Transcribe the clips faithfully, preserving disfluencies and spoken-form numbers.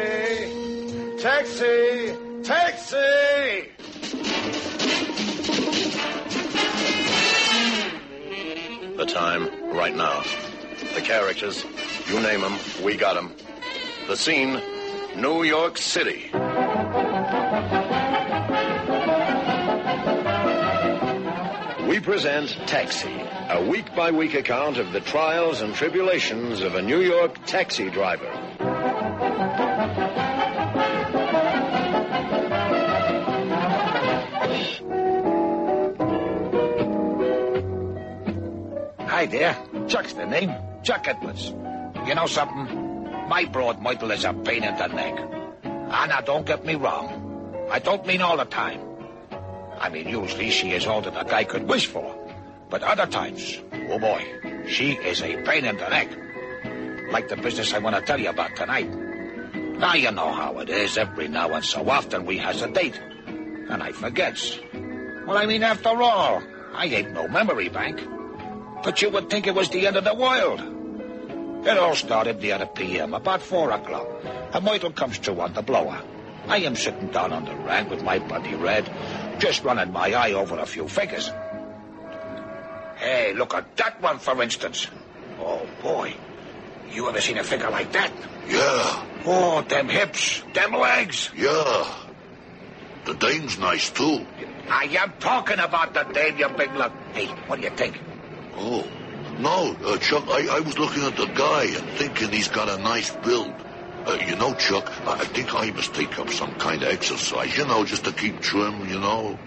Taxi! Taxi! Taxi! The time, right now. The characters, you name them, we got them. The scene, New York City. We present Taxi, a week-by-week account of the trials and tribulations of a New York taxi driver. Hi there. Chuck's the name. Chuck Edwards. You know something? My broad Myrtle is a pain in the neck. And now, don't get me wrong. I don't mean all the time. I mean, usually she is all that a guy could wish for. But other times, oh boy, she is a pain in the neck. Like the business I want to tell you about tonight. Now you know how it is. Every now and so often we has a date. And I forgets. Well, I mean, after all, I ain't no memory bank. But you would think it was the end of the world. It all started the other P M, about four o'clock. A Myrtle comes through on the blower. I am sitting down on the rank with my buddy Red, just running my eye over a few figures. Hey, look at that one, for instance. Oh, boy. You ever seen a figure like that? Yeah. Oh, them hips, them legs. Yeah. The dame's nice, too. I am talking about the dame, you big luck. Hey, what do you think? Oh, no, uh, Chuck, I, I was looking at the guy and thinking he's got a nice build. Uh, you know, Chuck, I think I must take up some kind of exercise, you know, just to keep trim, you know.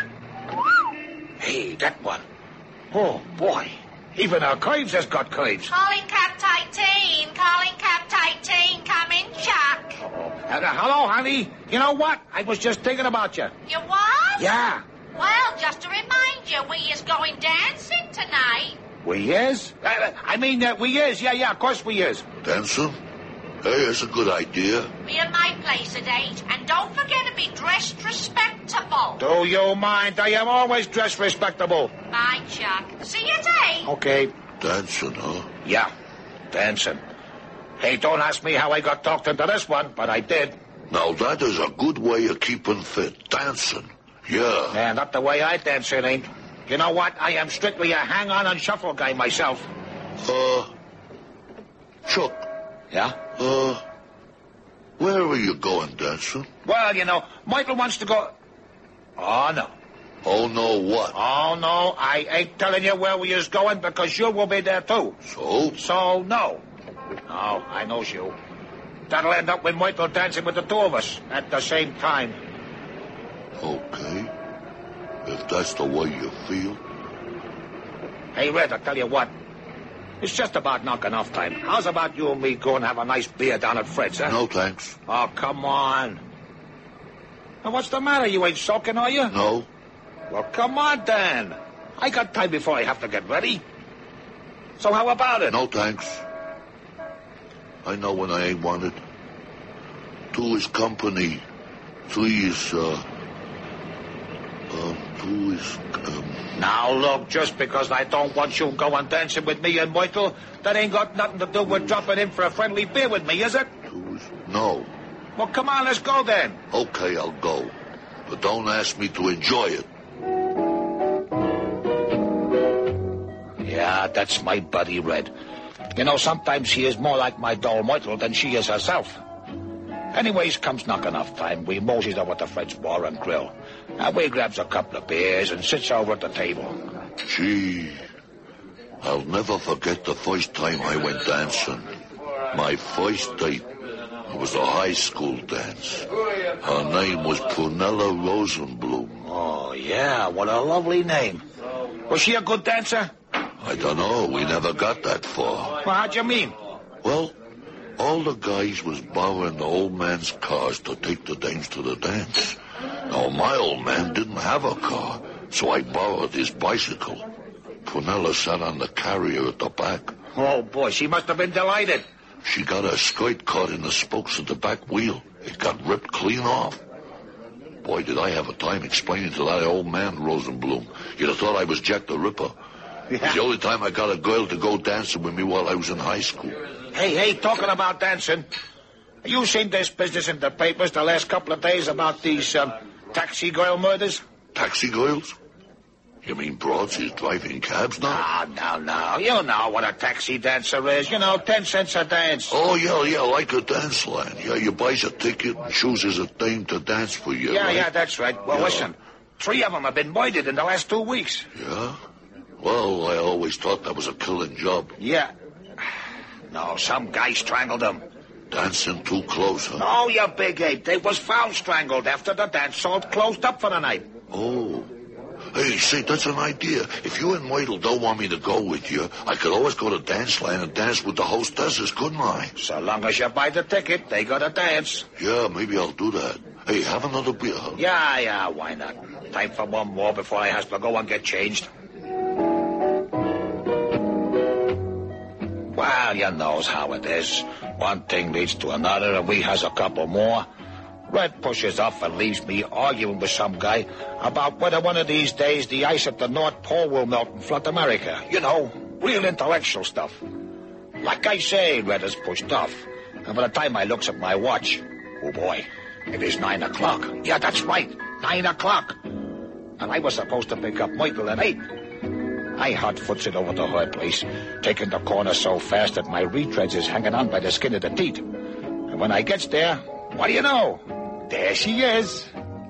Hey, that one. Oh, boy. Even our curves has got curves. Calling cab eighteen, calling cab eighteen, come in, Chuck. Oh, uh, hello, honey. You know what? I was just thinking about you. You was? Yeah. Well, just to remind you, we is going dancing tonight. We is? Uh, I mean, uh, we is. Yeah, yeah, of course we is. Dancing? Hey, that's a good idea. Be at my place at eight, and don't forget to be dressed respectable. Do you mind? I am always dressed respectable. Bye, Chuck. See you at eight. Okay. Dancing, huh? Yeah, dancing. Hey, don't ask me how I got talked into this one, but I did. Now, that is a good way of keeping fit, dancing. Yeah. Man, not the way I dance, it ain't. You know what? I am strictly a hang-on and shuffle guy myself. Uh, Chuck. Yeah? Uh, where are you going, dancing? Well, you know, Michael wants to go... Oh, no. Oh, no what? Oh, no, I ain't telling you where we is going because you will be there, too. So? So, no. No, I knows you. That'll end up with Michael dancing with the two of us at the same time. Okay. If that's the way you feel. Hey, Red, I'll tell you what. It's just about knocking off time. How's about you and me go and have a nice beer down at Fred's, huh? No, thanks. Oh, come on. Now, what's the matter? You ain't sulking, are you? No. Well, come on, Dan. I got time before I have to get ready. So how about it? No, thanks. I know when I ain't wanted. Two is company. Three is, uh... Um, two is, um... Now, look, just because I don't want you going dancing with me and Myrtle, that ain't got nothing to do with dropping in for a friendly beer with me, is it? Two is... No. Well, come on, let's go then. Okay, I'll go. But don't ask me to enjoy it. Yeah, that's my buddy Red. You know, sometimes he is more like my doll Myrtle than she is herself. Anyways, comes knocking off time, we moseys over to Fred's Bar and Grill. And we grabs a couple of beers and sits over at the table. Gee, I'll never forget the first time I went dancing. My first date. It was a high school dance. Her name was Prunella Rosenblum. Oh, yeah, what a lovely name. Was she a good dancer? I don't know. We never got that far. Well, how'd you mean? Well, all the guys was borrowing the old man's cars to take the dames to the dance. Now, my old man didn't have a car, so I borrowed his bicycle. Prunella sat on the carrier at the back. Oh, boy, she must have been delighted. She got her skirt caught in the spokes of the back wheel. It got ripped clean off. Boy, did I have a time explaining to that old man, Rosenblum. You'd have thought I was Jack the Ripper. Yeah. It's the only time I got a girl to go dancing with me while I was in high school. Hey, hey, talking about dancing. You seen this business in the papers the last couple of days about these um, taxi girl murders? Taxi girls? You mean broads is driving cabs now? No, no, no. You know what a taxi dancer is. You know, ten cents a dance. Oh, yeah, yeah, like a dance line. Yeah, you buys a ticket and chooses a dame to dance for you, Yeah, right? yeah, that's right. Well, Yeah. listen, three of them have been murdered in the last two weeks. Yeah? Well, I always thought that was a killing job. Yeah. No, some guy strangled them. Dancing too close, huh? Oh, you big ape. They was found strangled after the dance hall closed up for the night. Oh. Hey, say, that's an idea. If you and Myrtle don't want me to go with you, I could always go to dance line and dance with the hostesses, couldn't I? So long as you buy the ticket, they gotta dance. Yeah, maybe I'll do that. Hey, have another beer, huh? Yeah, yeah, why not? Time for one more before I have to go and get changed. Well, you knows how it is. One thing leads to another, and we has a couple more. Red pushes off and leaves me arguing with some guy about whether one of these days the ice at the North Pole will melt and flood America. You know, real intellectual stuff. Like I say, Red has pushed off. And by the time I looks at my watch, oh boy, it is nine o'clock. Yeah, that's right, nine o'clock. And I was supposed to pick up Michael at eight. I hot foots it over to her place, taking the corner so fast that my retreads is hanging on by the skin of the teeth. And when I gets there, what do you know? There she is.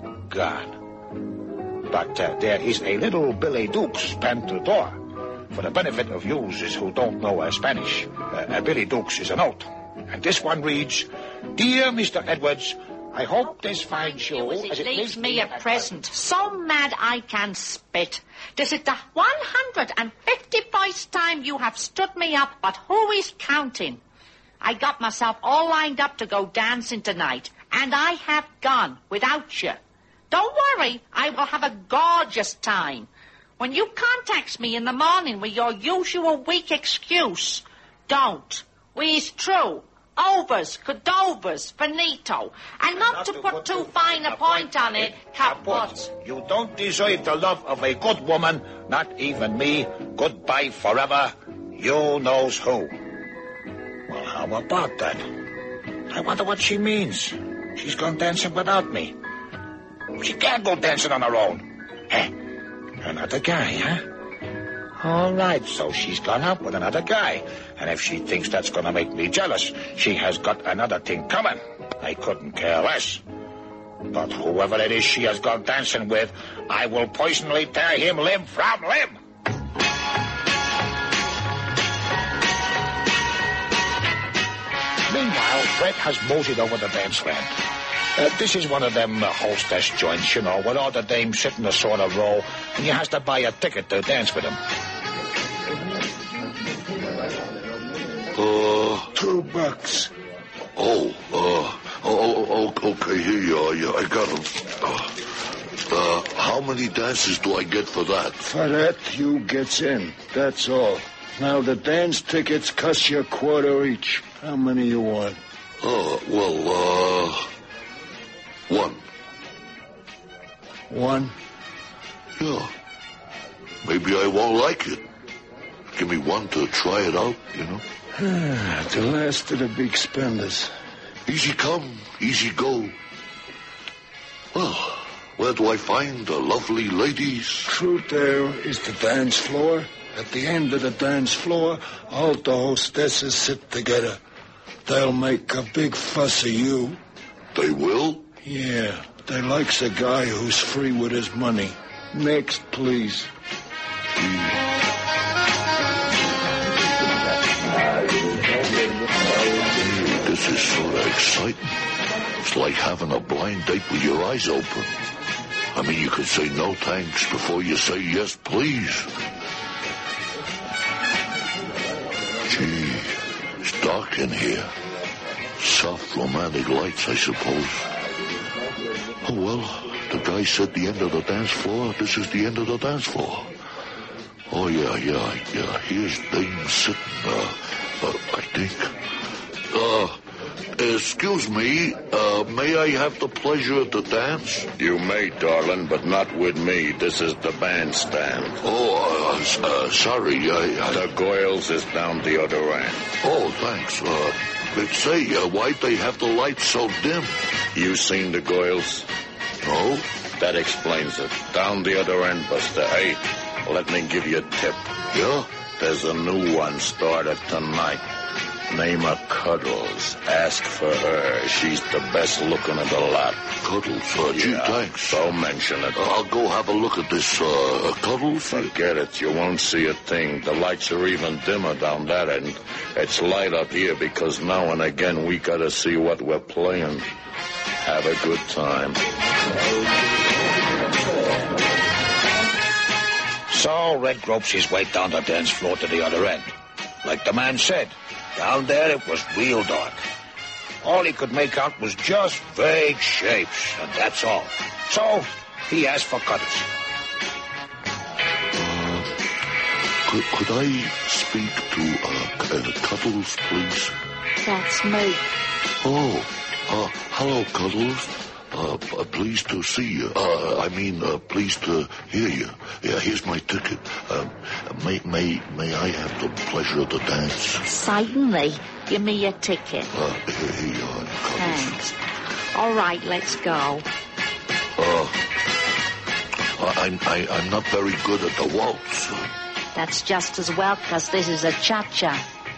Gone. But uh, there is a little Billy Dukes pinned to the door. For the benefit of users who don't know uh, Spanish, uh, uh, Billy Dukes is a note. And this one reads, Dear Mister Edwards, I hope this finds you As Oh, it as it leaves me a present. So mad I can spit. This is the one hundred fifty-first time you have stood me up, but who is counting? I got myself all lined up to go dancing tonight, and I have gone without you. Don't worry, I will have a gorgeous time. When you contact me in the morning with your usual weak excuse, don't. We's true. Overs, cadovers, finito. And not to put too fine a point on it, caput. You don't deserve the love of a good woman, not even me. Goodbye forever. You knows who. Well, how about that? I wonder what she means. She's gone dancing without me. She can't go dancing on her own. Eh? Another guy, huh? All right, so she's gone out with another guy. And if she thinks that's going to make me jealous, she has got another thing coming. I couldn't care less. But whoever it is she has gone dancing with, I will personally tear him limb from limb. Meanwhile, Brett has moseyed over the dance land. Uh, this is one of them uh, hostess joints, you know, where all the dames sit in a sort of row, and you has to buy a ticket to dance with them. Uh, Two bucks. oh, uh, oh, oh, oh, okay, here you are. Yeah, I got them. Uh, uh, how many dances do I get for that? For that, you gets in. That's all. Now, the dance tickets cost you a quarter each. How many you want? Oh, well, uh, one. One? Yeah. Maybe I won't like it. Give me one to try it out, you know. The last of the big spenders. Easy come, easy go. Well, where do I find the lovely ladies? Truth there is the dance floor. At the end of the dance floor, all the hostesses sit together. They'll make a big fuss of you. They will? Yeah, they likes a guy who's free with his money. Next, please. This is sort of exciting. It's like having a blind date with your eyes open. I mean, you could say no thanks before you say yes, please. Gee, it's dark in here. Soft romantic lights, I suppose. Oh, well, the guy said the end of the dance floor. This is the end of the dance floor. Oh, yeah, yeah, yeah. Here's Dame sitting, uh, uh, I think. Uh, excuse me, uh, may I have the pleasure to dance? You may, darling, but not with me. This is the bandstand. Oh, uh, uh sorry, I, I... The Goyles is down the other end. Oh, thanks, uh... But say, uh, why'd they have the lights so dim? You seen the girls? No? That explains it. Down the other end, Buster. Hey, let me give you a tip. Yeah? There's a new one started tonight. Name her Cuddles. Ask for her. She's the best looking of the lot. Cuddles? Uh, gee, Yeah, thanks. Don't mention it. Uh, I'll go have a look at this, uh, Cuddles. Forget it. You won't see a thing. The lights are even dimmer down that end. It's light up here because now and again we gotta see what we're playing. Have a good time. So Red gropes his way down the dance floor to the other end. Like the man said, down there it was real dark. All he could make out was just vague shapes, and that's all. So he asked for Cuddles. Uh, could, could I speak to uh, uh, Cuddles, please? That's me. Oh, uh, hello, Cuddles. Uh, uh, pleased to see you. Uh, I mean, uh, pleased to hear you. Yeah, here's my ticket. Um, may, may, may I have the pleasure of the dance? Certainly. Give me your ticket. Uh, here, here you are, Cuddles. Thanks. All right, let's go. Uh, I'm, I, I'm not very good at the waltz. That's just as well, 'cause this is a cha-cha.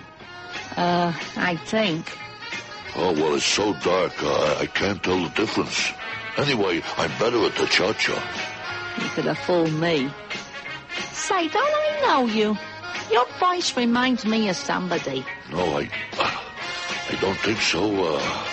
Uh, I think. Oh, well, it's so dark, uh, I can't tell the difference. Anyway, I'm better at the cha-cha. You could have fooled me. Say, don't I know you? Your voice reminds me of somebody. No, I... I don't think so. Uh,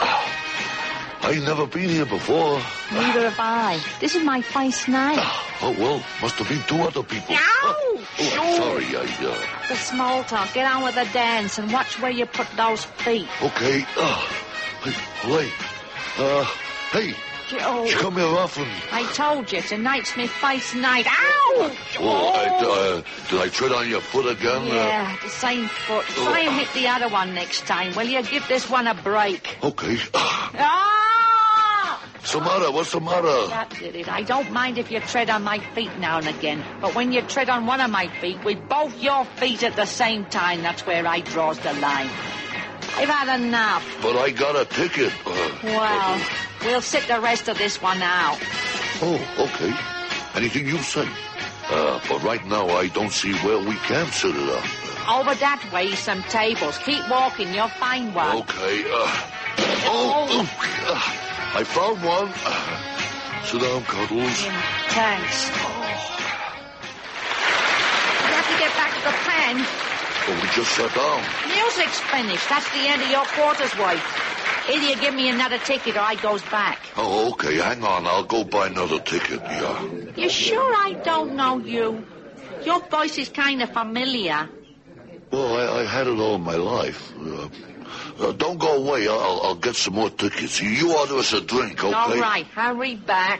I've never been here before. Neither have I. This is my first night. Oh, well, must have been two other people. Ow! Oh, I'm sorry, I... Uh, The small talk. Get on with the dance and watch where you put those feet. okay. Uh, hey, wait. Uh, hey, Joe, you come here often. I told you, tonight's my first night. Ow! Well, I, uh, did I tread on your foot again? Yeah, the same foot. Try and hit the other one next time, will you? Give this one a break. Uh, okay. Ah! What's the matter? What's the matter? That did it. I don't mind if you tread on my feet now and again, but when you tread on one of my feet with both your feet at the same time, that's where I draws the line. I've had enough. But I got a ticket. Uh, Well, we'll sit the rest of this one out. Oh, okay. Anything you say. Uh, but right now I don't see where we can sit it up. Over that way, some tables. Keep walking, you'll find one. Okay. Uh, oh, uh, I found one. Uh, sit down, Cuddles. Thanks. You have to get back to the pen. Oh, we just sat down. Music's finished. That's the end of your quarter's worth. Either you give me another ticket or I goes back. Oh, okay. Hang on. I'll go buy another ticket. Yeah. You sure I don't know you? Your voice is kind of familiar. Well, I, I had it all my life. Uh, uh, don't go away. I'll, I'll get some more tickets. You, you order us a drink, okay? All right, hurry back.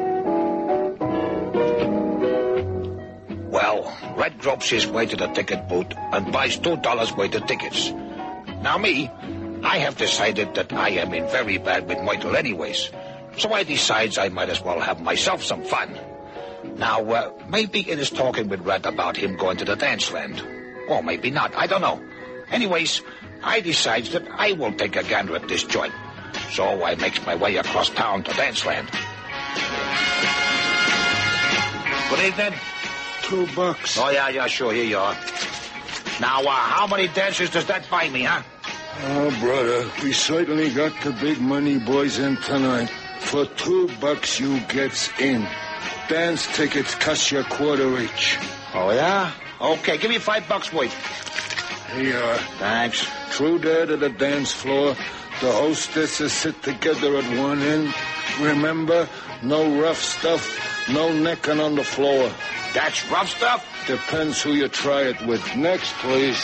Well, Red gropes his way to the ticket booth and buys two dollars worth of tickets. Now me, I have decided that I am in very bad with Myrtle anyways, so I decides I might as well have myself some fun. Now, uh, maybe it is talking with Red about him going to the dance land. Or maybe not, I don't know. Anyways, I decides that I will take a gander at this joint. So I makes my way across town to dance land. Good evening. Two bucks. Oh, yeah, yeah, sure, here you are. Now, uh, how many dances does that buy me, huh? Oh, brother, we certainly got the big money boys in tonight. For two bucks, you gets in. Dance tickets cost you a quarter each. Oh, yeah? Okay, give me five bucks worth. Here you are. Thanks. Through there to the dance floor. The hostesses sit together at one end. Remember, no rough stuff, no necking on the floor. That's rough stuff? Depends who you try it with. Next, please.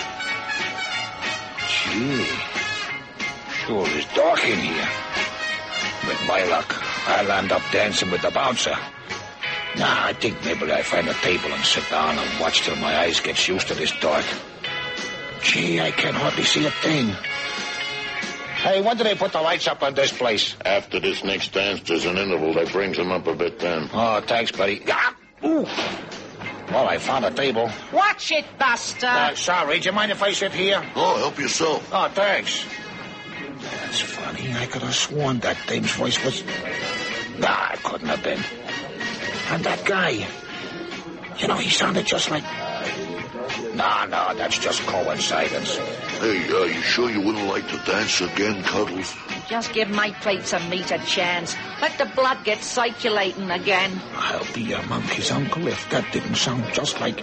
Gee, sure is dark in here. With my luck, I'll end up dancing with the bouncer. Nah, I think maybe I find a table and sit down and watch till my eyes gets used to this dark. Gee, I can hardly see a thing. Hey, when do they put the lights up on this place? After this next dance, there's an interval that brings them up a bit then. Oh, thanks, buddy. Ah, ooh. Well, I found a table. Watch it, Buster. Uh, sorry, do you mind if I sit here? Oh, help yourself. Oh, thanks. That's funny. I could have sworn that dame's voice was... Nah, it couldn't have been. And that guy... You know, he sounded just like... No, no, that's just coincidence. Hey, uh, you sure you wouldn't like to dance again, Cuddles? Just give my plates of meat a chance. Let the blood get circulating again. I'll be your monkey's uncle if that didn't sound just like...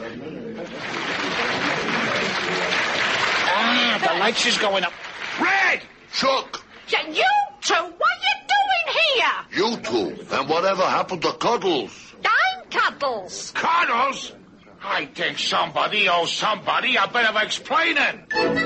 Ah, the lights is going up. Red! Chuck! Yeah, you two, what are you doing here? You two. And whatever happened to Cuddles? I'm Cuddles. Cuddles? I think somebody owes somebody a bit of explaining.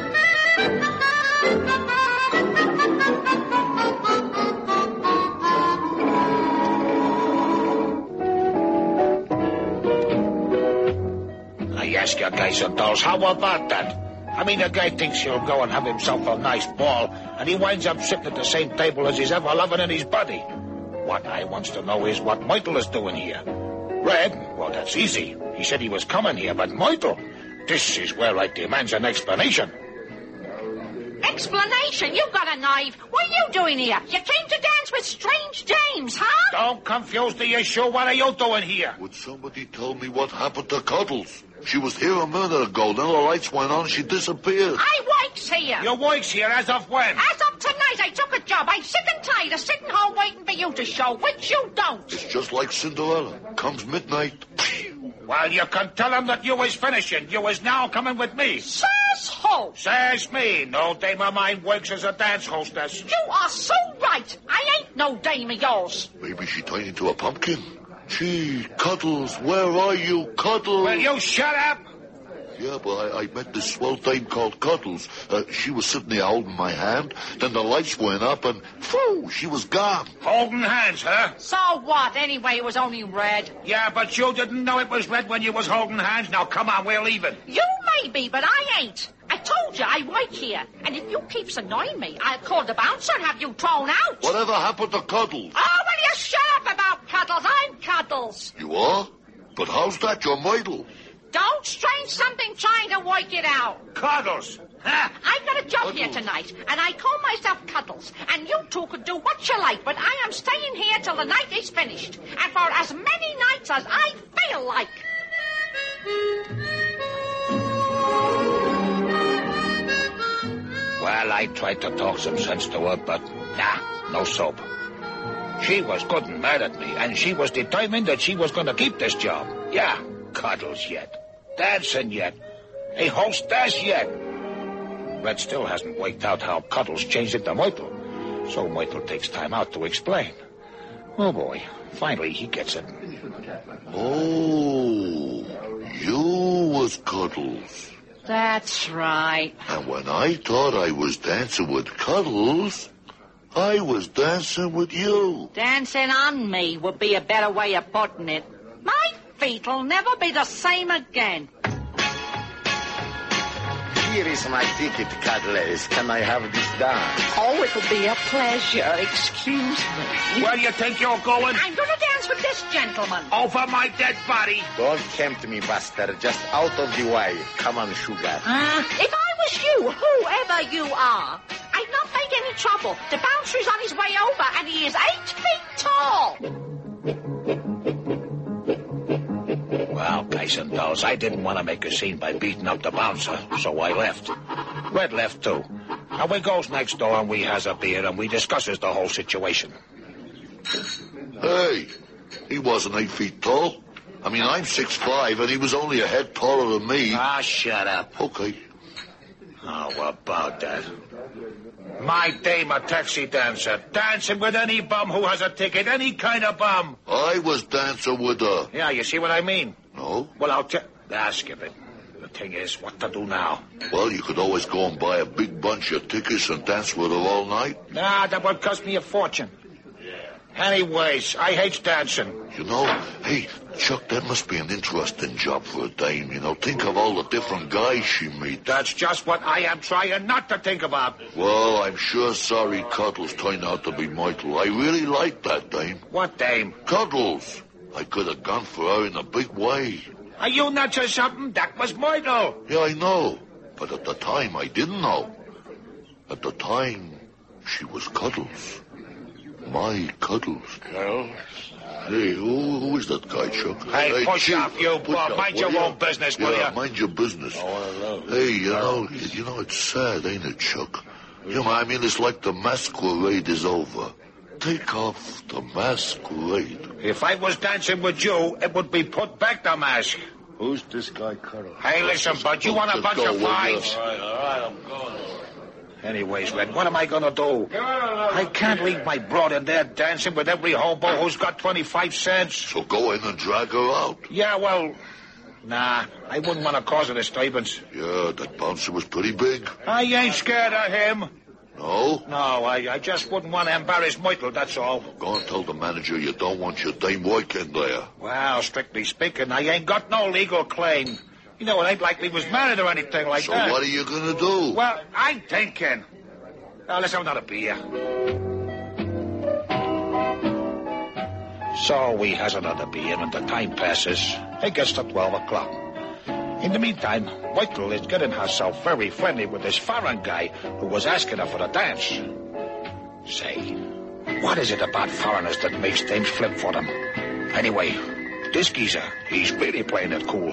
I ask you guys and dolls, how about that? I mean, the guy thinks he'll go and have himself a nice ball, and he winds up sitting at the same table as he's ever loving in his buddy. What I wants to know is what Michael is doing here. Red, well, that's easy. He said he was coming here, but Michael, this is where I demands an explanation. Explanation? You got a knife. What are you doing here? You came to dance with strange dames, huh? Don't confuse the issue. What are you doing here? Would somebody tell me what happened to Cuddles? She was here a minute ago, then the lights went on, she disappeared. I works here. Your work's here as of when? As of tonight, I took a job. I'm sick and tired of sitting home waiting for you to show, which you don't. It's just like Cinderella. Comes midnight. Well, you can tell him that you was finishing. You was now coming with me. Says who? Says me. No dame of mine works as a dance hostess. You are so right. I ain't no dame of yours. Maybe she turned into a pumpkin. Gee, Cuddles, where are you, Cuddles? Will you shut up? Yeah, but I, I met this swell dame called Cuddles. Uh, she was sitting there holding my hand. Then the lights went up and, phew, she was gone. Holding hands, huh? So what? Anyway, it was only red. Yeah, but you didn't know it was red when you was holding hands. Now, come on, we're leaving. You may be, but I ain't. I told you I work here. And if you keeps annoying me, I'll call the bouncer and have you thrown out. Whatever happened to Cuddles? Oh, will you shut up about Cuddles? I'm Cuddles. You are? But how's that your Myrtle? Don't strain something trying to work it out. Cuddles. Huh? I got a job Cuddles. here tonight, and I call myself Cuddles. And you two could do what you like, but I am staying here till the night is finished. And for as many nights as I feel like. Well, I tried to talk some sense to her, but nah, no soap. She was good and mad at me, and she was determined that she was going to keep this job. Yeah, Cuddles yet. Dancing yet. A hostess yet. Red still hasn't worked out how Cuddles changed into Myrtle. So Myrtle takes time out to explain. Oh, boy. Finally, he gets it. Oh, you was Cuddles. That's right. And when I thought I was dancing with Cuddles, I was dancing with you. Dancing on me would be a better way of putting it. My feet'll never be the same again. Here is my ticket, Cuddles. Can I have this dance? Oh, it'll be a pleasure. Excuse me. Where do you think you're going? I'm going to dance with this gentleman. Over my dead body. Don't tempt me, Buster. Just out of the way. Come on, sugar. Uh, if I was you, whoever you are, I'd not make any trouble. The bouncer is on his way over, and he is eight feet tall. Well, guys and dolls, I didn't want to make a scene by beating up the bouncer, so I left. Red left, too. And we goes next door, and we has a beer, and we discusses the whole situation. Hey, he wasn't eight feet tall. I mean, I'm six five, and he was only a head taller than me. Ah, shut up. Okay. How about that? My dame, a taxi dancer, dancing with any bum who has a ticket, any kind of bum. I was dancing with her. Yeah, you see what I mean? No? Well, I'll tell... Ah, skip it. The thing is, what to do now? Well, you could always go and buy a big bunch of tickets and dance with her all night. Nah, that would cost me a fortune. Anyways, I hate dancing. You know, hey, Chuck, that must be an interesting job for a dame, you know. Think of all the different guys she meets. That's just what I am trying not to think about. Well, I'm sure sorry Cuddles turned out to be Myrtle. I really like that dame. What dame? Cuddles. I could have gone for her in a big way. Are you nuts or something? That was Myrtle. Yeah, I know. But at the time, I didn't know. At the time, she was Cuddles. My Cuddles. Cuddles? Hey, who, who is that guy, Chuck? Hey, push Chief, off, you push Bob. off, Mind will your ya? own business, will Yeah, ya? mind your business. Oh, Hey, you know, you know, it's sad, ain't it, Chuck? You know, I mean, it's like the masquerade is over. Take off the masquerade. If I was dancing with you, it would be put back the mask. Who's this guy, Cuddles? Hey, listen, bud, you want a Just bunch go, of will ya? fives? All right, all right, I'm going. Anyways, Red, what am I gonna do? I can't leave my broad in there dancing with every hobo who's got twenty-five cents. So go in and drag her out. Yeah, well, nah, I wouldn't want to cause a disturbance. Yeah, that bouncer was pretty big. I ain't scared of him. No? No, I, I just wouldn't want to embarrass Myrtle, that's all. Go and tell the manager you don't want your dame working there. Well, strictly speaking, I ain't got no legal claim. You know, it ain't like we was married or anything like So that. what are you gonna do? Well, I'm thinking. Now, let's have another beer. So we has another beer, and the time passes. It gets to twelve o'clock. In the meantime, Myrtle is getting herself very friendly with this foreign guy who was asking her for a dance. Say, what is it about foreigners that makes things flip for them? Anyway, this geezer, he's really playing it cool.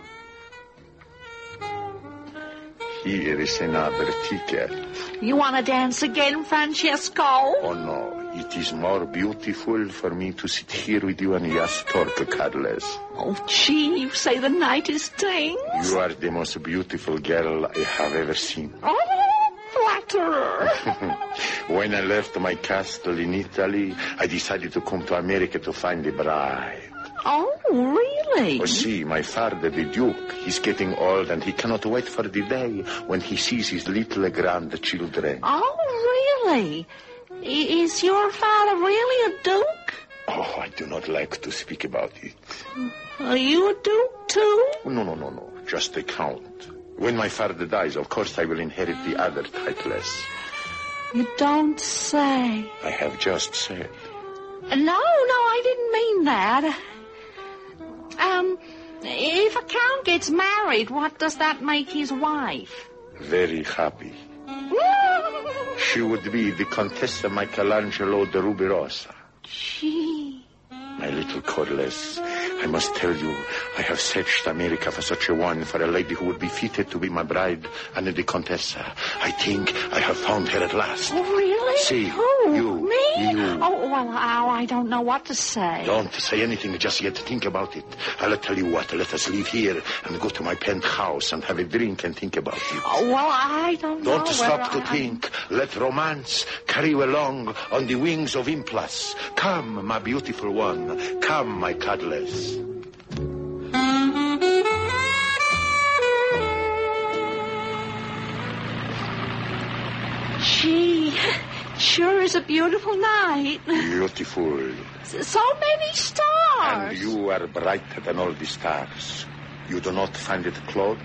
Here is another ticket. You want to dance again, Francesco? Oh, no. It is more beautiful for me to sit here with you and just talk, Cuddles. Oh, gee, you say the nicest things. You are the most beautiful girl I have ever seen. Oh, flatterer. When I left my castle in Italy, I decided to come to America to find a bride. Oh, really? Oh, see, my father, the Duke, he's getting old and he cannot wait for the day when he sees his little grandchildren. Oh, really? I- Is your father really a duke? Oh, I do not like to speak about it. Are you a duke, too? No, no, no, no, just a count. When my father dies, of course I will inherit the other titles. You don't say. I have just said. No, no, I didn't mean that. Um, if a count gets married, what does that make his wife? Very happy. She would be the Contessa Michelangelo de Rubirosa. Gee. My little Cuddles, I must tell you, I have searched America for such a one, for a lady who would be fitted to be my bride and the Contessa. I think I have found her at last. Oh, really? See, Who? you, Me? you. Oh, well, oh, I don't know what to say. Don't say anything just yet. Think about it. I'll tell you what. Let us leave here and go to my penthouse and have a drink and think about it. Oh, well, I don't know. Don't stop to I... think. Let romance carry you along on the wings of impulse. Come, my beautiful one. Come, my Cuddles. Gee, sure is a beautiful night. Beautiful. So many stars. And you are brighter than all the stars. You do not find it, Claude?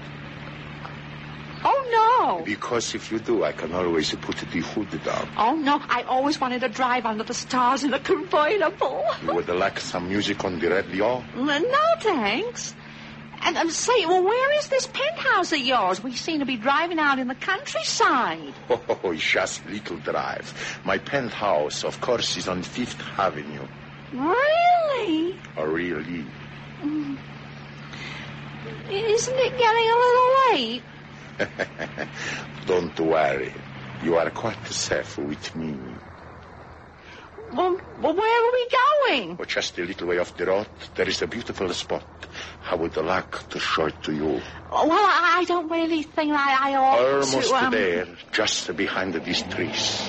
Oh, no. Because if you do, I can always put the hood down. Oh, no. I always wanted to drive under the stars in a convertible. You would like some music on the radio? No, thanks. And um, say, well, where is this penthouse of yours? We seem to be driving out in the countryside. Oh, just little drive. My penthouse, of course, is on Fifth Avenue. Really? Oh, really? Mm. Isn't it getting a little late? Don't worry. You are quite safe with me. Well, well, where are we going? Oh, just a little way off the road, there is a beautiful spot. I would like to show it to you. Oh, well, I I don't really think I, I ought Almost to... Um... there, just behind these trees.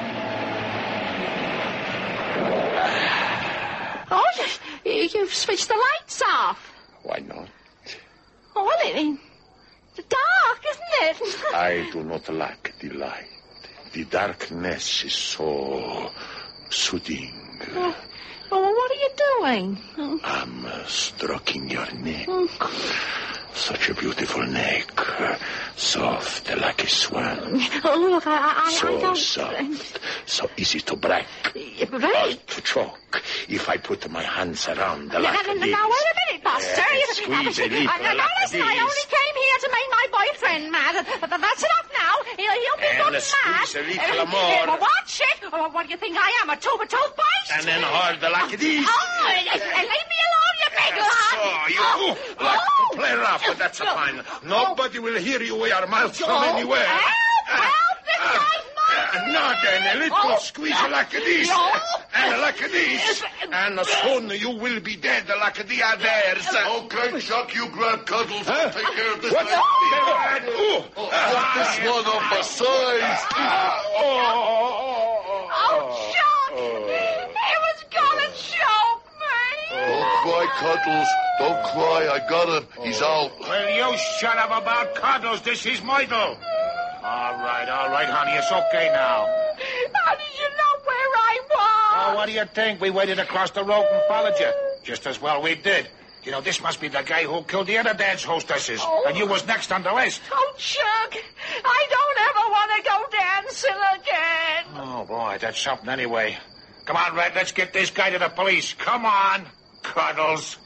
Oh, you, you've switched the lights off. Why not? Oh, well, it, it's dark, isn't it? I do not like the light. The darkness is so soothing. Oh, well, what are you doing? I'm uh, stroking your neck. Such a beautiful neck. Soft like a swan. Oh, look, I, I, so I don't... soft. So easy to break. Break? Or to choke. If I put my hands around Now, like now, this. now, wait a minute. Buster. Yeah, You- squeeze it, leave And- her and like honestly, I these. only came here to make my boyfriend mad. Th- th- That's enough now. He'll, he'll be And good a squeeze mad. a little Uh, more. uh, Watch it. Uh, What do you think I am, a tube of toothpaste? And then hold the like these. Oh, uh, uh, leave me alone, you big So, lad. you Oh, like oh. to play rough, but that's a fine. Nobody will hear you with your mouth from Oh, anywhere. Help, help, this Ah, guy's ah, mad. Now then, a little Oh. squeeze like this. No. And like this. And soon you will be dead like the others. Okay, Chuck, you grab Cuddles. Huh? I'll take care of this. What? man. Ooh. Oh, get this one off my size. Oh, oh, Oh, Chuck! He was gonna choke me! Don't cry, Cuddles. Don't cry. I got him. He's out. Well, you shut up about Cuddles. This is Myrtle. All right, all right, honey. It's okay now. How did you know where I was? Oh, what do you think? We waited across the road and followed you. Just as well we did. You know, this must be the guy who killed the other dance hostesses. Oh. And you was next on the list. Oh, Chuck, I don't ever want to go dancing again. Oh, boy, that's something anyway. Come on, Red, let's get this guy to the police. Come on, Cuddles.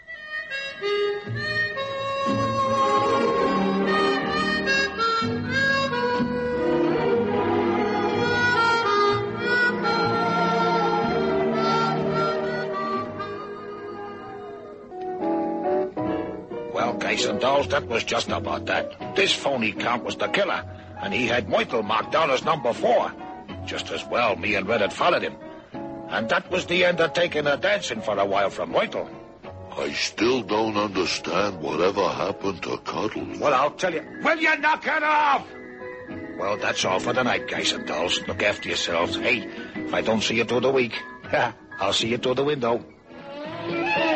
Well, guys and dolls, that was just about that. This phony count was the killer, and he had Myrtle marked down as number four. Just as well me and Red had followed him. And that was the end of taking a dancing for a while from Myrtle. I still don't understand whatever happened to Cuddles. Well, I'll tell you. Will you knock it off? Well, that's all for the night, guys and dolls. Look after yourselves. Hey, if I don't see you through the week, I'll see you through the window.